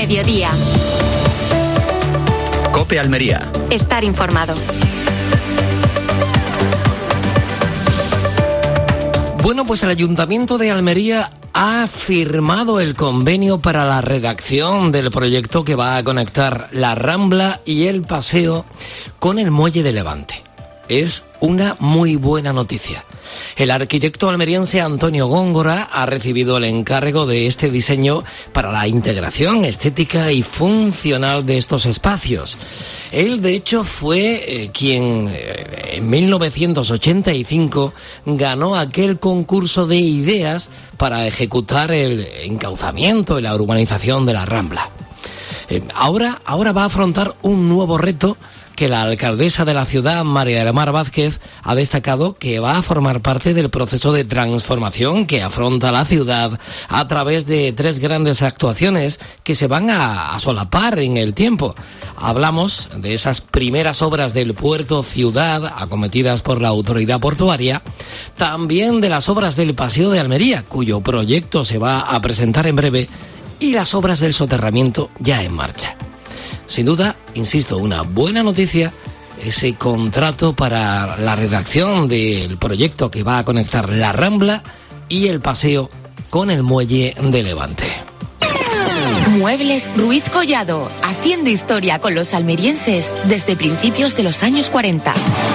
Mediodía. COPE Almería. Estar informado. Bueno, pues el Ayuntamiento de Almería ha firmado el convenio para la redacción del proyecto que va a conectar la Rambla y el Paseo con el Muelle de Levante. Es una muy buena noticia. El arquitecto almeriense Antonio Góngora ha recibido el encargo de este diseño para la integración estética y funcional de estos espacios. Él, de hecho, fue quien en 1985 ganó aquel concurso de ideas para ejecutar el encauzamiento y la urbanización de la Rambla. Ahora va a afrontar un nuevo reto que la alcaldesa de la ciudad, María del Mar Vázquez, ha destacado que va a formar parte del proceso de transformación que afronta la ciudad a través de 3 grandes actuaciones que se van a solapar en el tiempo. Hablamos de esas primeras obras del puerto ciudad acometidas por la autoridad portuaria, también de las obras del Paseo de Almería, cuyo proyecto se va a presentar en breve, y las obras del soterramiento ya en marcha. Sin duda, insisto, una buena noticia, ese contrato para la redacción del proyecto que va a conectar la Rambla y el Paseo con el Muelle de Levante. Muebles Ruiz Collado, haciendo historia con los almerienses desde principios de los años 40.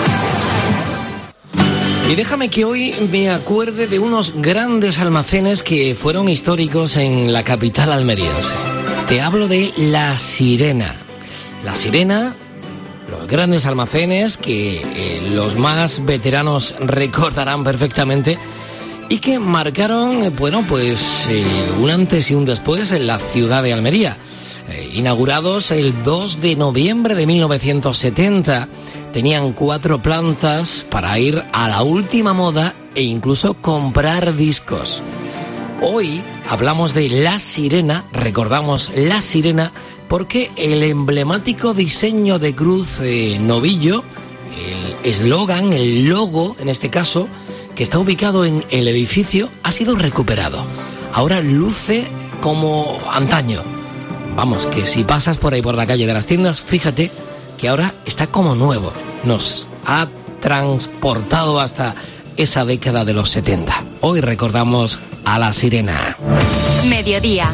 Y déjame que hoy me acuerde de unos grandes almacenes que fueron históricos en la capital almeriense. Te hablo de La Sirena. La Sirena, los grandes almacenes que los más veteranos recordarán perfectamente y que marcaron, un antes y un después en la ciudad de Almería. Inaugurados el 2 de noviembre de 1970, tenían 4 plantas para ir a la última moda e incluso comprar discos. Hoy hablamos de La Sirena, recordamos La Sirena, porque el emblemático diseño de cruz novillo, el eslogan, el logo en este caso, que está ubicado en el edificio, ha sido recuperado. Ahora luce como antaño. Vamos, que si pasas por ahí por la calle de las tiendas, fíjate que ahora está como nuevo. Nos ha transportado hasta esa década de los 70. Hoy recordamos a La Sirena. Mediodía.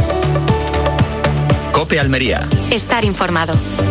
COPE Almería. Estar informado.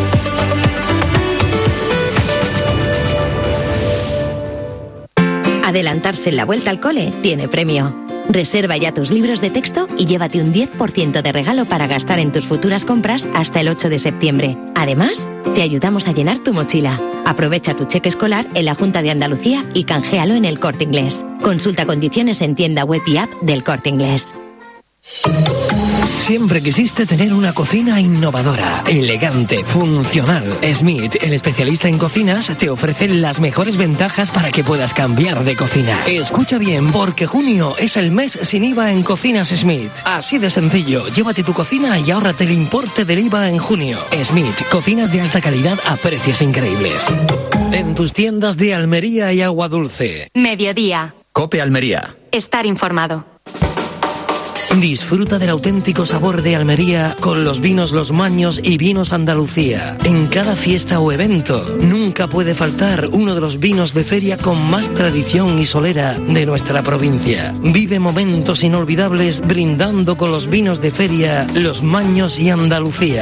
Adelantarse en la vuelta al cole tiene premio. Reserva ya tus libros de texto y llévate un 10% de regalo para gastar en tus futuras compras hasta el 8 de septiembre. Además, te ayudamos a llenar tu mochila. Aprovecha tu cheque escolar en la Junta de Andalucía y canjealo en El Corte Inglés. Consulta condiciones en tienda web y app del Corte Inglés. Siempre quisiste tener una cocina innovadora, elegante, funcional. Smith, el especialista en cocinas, te ofrece las mejores ventajas para que puedas cambiar de cocina. Escucha bien, porque junio es el mes sin IVA en Cocinas Smith. Así de sencillo, llévate tu cocina y ahórrate el importe del IVA en junio. Smith, cocinas de alta calidad a precios increíbles. En tus tiendas de Almería y Agua Dulce. Mediodía. COPE Almería. Estar informado. Disfruta del auténtico sabor de Almería con los vinos Los Maños y Vinos Andalucía. En cada fiesta o evento, nunca puede faltar uno de los vinos de feria con más tradición y solera de nuestra provincia. Vive momentos inolvidables brindando con los vinos de feria Los Maños y Andalucía.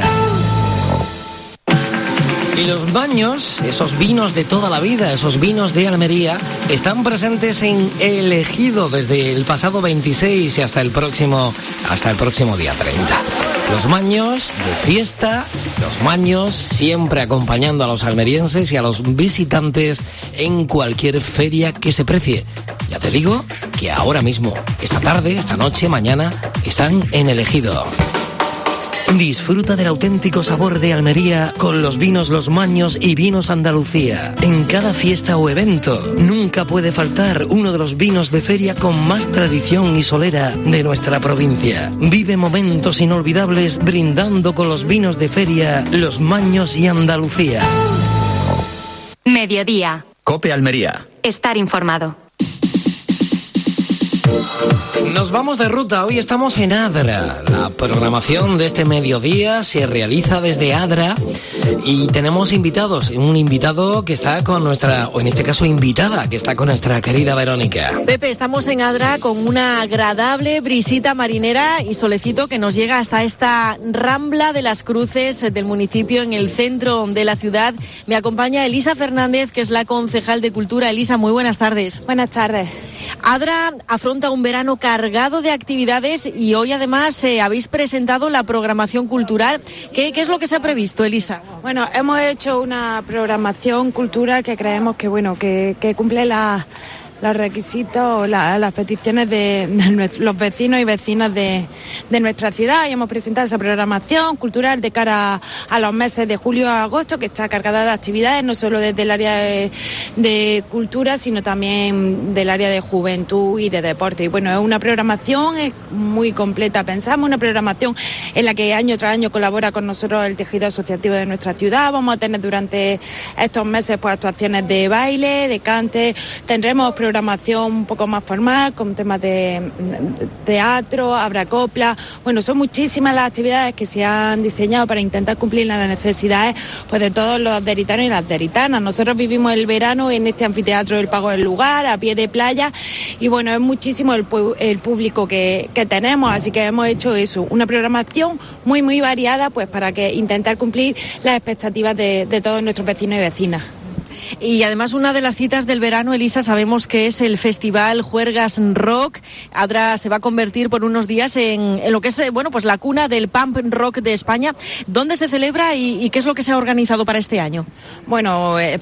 Y los Maños, esos vinos de toda la vida, esos vinos de Almería, están presentes en El Ejido desde el pasado 26 y hasta el próximo día 30. Los Maños de fiesta, los Maños siempre acompañando a los almerienses y a los visitantes en cualquier feria que se precie. Ya te digo que ahora mismo, esta tarde, esta noche, mañana, están en El Ejido. Disfruta del auténtico sabor de Almería con los vinos Los Maños y Vinos Andalucía. En cada fiesta o evento, nunca puede faltar uno de los vinos de feria con más tradición y solera de nuestra provincia. Vive momentos inolvidables brindando con los vinos de feria Los Maños y Andalucía. Mediodía. COPE Almería. Estar informado. Nos vamos de ruta, hoy estamos en Adra. La programación de este mediodía se realiza desde Adra y tenemos invitados. Un invitado que está con nuestra, o en este caso invitada, que está con nuestra querida Verónica. Pepe, estamos en Adra con una agradable brisita marinera y solecito que nos llega hasta esta Rambla de las Cruces del municipio en el centro de la ciudad. Me acompaña Elisa Fernández, que es la concejal de Cultura. Elisa, muy buenas tardes. Buenas tardes. Adra afronta un verano cargado de actividades y hoy además habéis presentado la programación cultural. ¿Qué es lo que se ha previsto, Elisa? Bueno, hemos hecho una programación cultural que creemos que cumple los requisitos, las peticiones de los vecinos y vecinas de nuestra ciudad, y hemos presentado esa programación cultural de cara a los meses de julio a agosto, que está cargada de actividades, no solo desde el área de cultura, sino también del área de juventud y de deporte. Y bueno, es una programación muy completa, pensamos, una programación en la que año tras año colabora con nosotros el tejido asociativo de nuestra ciudad. Vamos a tener durante estos meses pues actuaciones de baile, de cante, tendremos programación un poco más formal, con temas de teatro, habrá copla. Bueno, son muchísimas las actividades que se han diseñado para intentar cumplir las necesidades pues de todos los deritanos y las deritanas. Nosotros vivimos el verano en este anfiteatro del Pago del Lugar, a pie de playa, y bueno, es muchísimo el público que tenemos, así que hemos hecho eso, una programación muy muy variada pues para que intentar cumplir las expectativas de todos nuestros vecinos y vecinas. Y además una de las citas del verano, Elisa, sabemos que es el Festival Juergas Rock. Adra se va a convertir por unos días en lo que es pues la cuna del punk rock de España. ¿Dónde se celebra y qué es lo que se ha organizado para este año? Bueno, es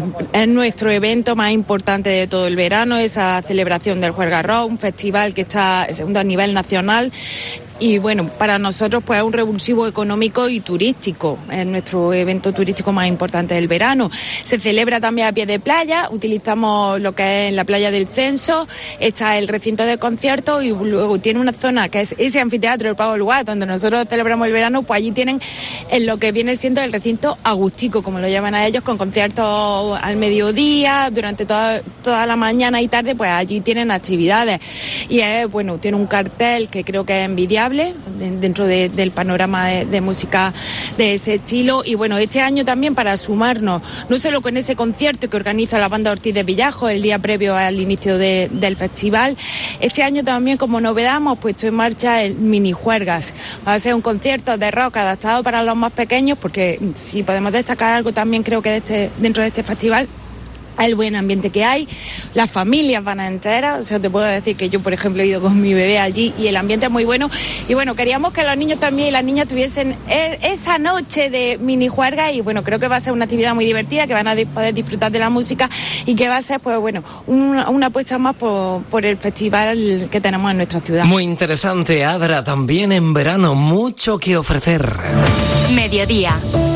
nuestro evento más importante de todo el verano, esa celebración del Juergas Rock, un festival que está segundo a nivel nacional. Y bueno, para nosotros pues es un revulsivo económico y turístico, es nuestro evento turístico más importante del verano. Se celebra también a pie de playa, utilizamos lo que es en la playa del Censo, está el recinto de conciertos y luego tiene una zona que es ese anfiteatro del Pago del Lugar, donde nosotros celebramos el verano, pues allí tienen en lo que viene siendo el recinto agustico, como lo llaman a ellos, con conciertos al mediodía, durante toda la mañana y tarde, pues allí tienen actividades. Y bueno, tiene un cartel que creo que es envidiable dentro del panorama de música de ese estilo. Y bueno, este año también para sumarnos no solo con ese concierto que organiza la banda Ortiz de Villajo el día previo al inicio del festival, este año también como novedad hemos puesto en marcha el mini juergas. Va a ser un concierto de rock adaptado para los más pequeños, porque si podemos destacar algo también creo que dentro de este festival, el buen ambiente que hay, las familias van a enteras, o sea, te puedo decir que yo, por ejemplo, he ido con mi bebé allí y el ambiente es muy bueno. Y bueno, queríamos que los niños también y las niñas tuviesen esa noche de mini juerga, y bueno, creo que va a ser una actividad muy divertida, que van a poder disfrutar de la música y que va a ser, pues bueno, una apuesta más por el festival que tenemos en nuestra ciudad. Muy interesante, Adra, también en verano, mucho que ofrecer. Mediodía.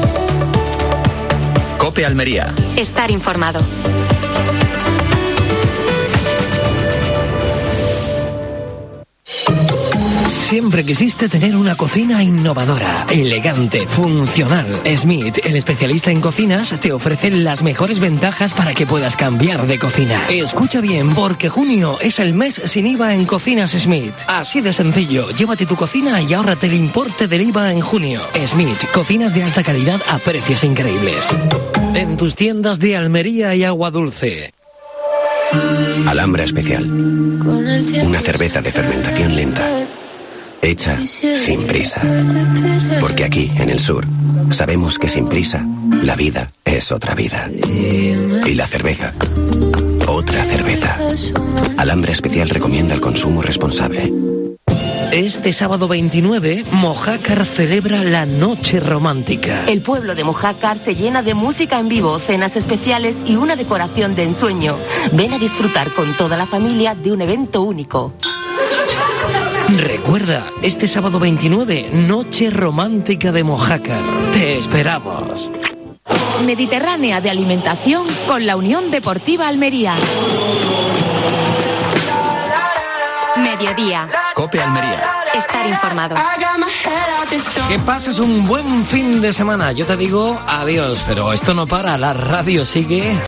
COPE Almería. Estar informado. Siempre quisiste tener una cocina innovadora, elegante, funcional. Smith, el especialista en cocinas, te ofrece las mejores ventajas para que puedas cambiar de cocina. Escucha bien, porque junio es el mes sin IVA en Cocinas Smith. Así de sencillo, llévate tu cocina y ahórrate el importe del IVA en junio. Smith, cocinas de alta calidad a precios increíbles. En tus tiendas de Almería y Agua Dulce. Alhambra Especial. Una cerveza de fermentación lenta. Hecha sin prisa. Porque aquí, en el sur, sabemos que sin prisa, la vida es otra vida. Y la cerveza, otra cerveza. Alhambra Especial recomienda el consumo responsable. Este sábado 29, Mojácar celebra la Noche Romántica. El pueblo de Mojácar se llena de música en vivo, cenas especiales y una decoración de ensueño. Ven a disfrutar con toda la familia de un evento único. Recuerda, este sábado 29, Noche Romántica de Mojácar. Te esperamos. Mediterránea de alimentación con la Unión Deportiva Almería. Mediodía. COPE Almería. Estar informado. Que pases un buen fin de semana. Yo te digo adiós, pero esto no para, la radio sigue.